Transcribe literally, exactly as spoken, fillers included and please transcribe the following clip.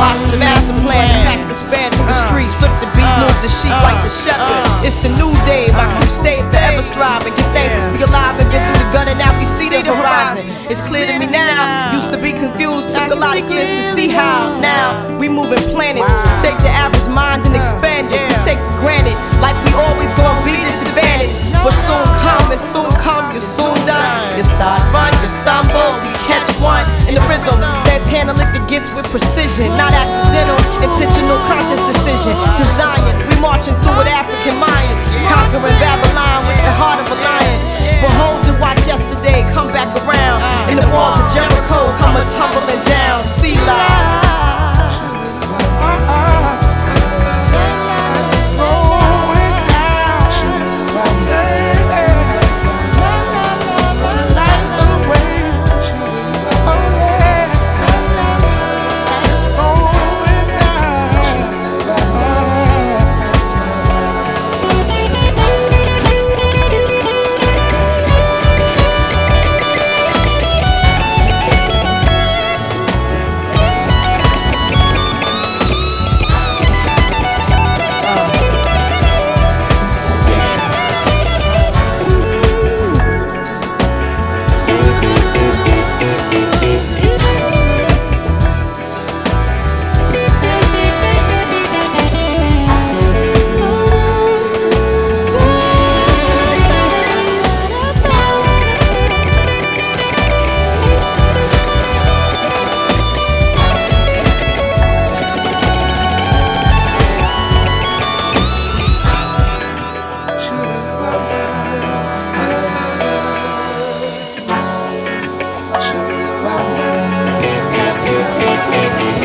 Watch the master plan, patch the span through the streets, flip the beat, move the sheep like the shepherd. It's a new day, my crew stay forever striving. Give thanks cause we alive and been through the gutter, now we see the horizon. It's clear to me now, used to be confused, took a lot of years to see how. Now we moving planets, take the average mind and expand it. We take it granted, like we always gonna be disadvantaged. But soon come, and soon come, you're soon done. You start run, you stumble, you catch one in the rhythm. Santana lick the gets with precision, not accidental, intentional, conscious decision. To Zion, we marching through with African Mayans, conquering Babylon with the heart of a lion. Behold and watch yesterday come back around, and the walls of Jericho come a tumbling down. See live. Sugar,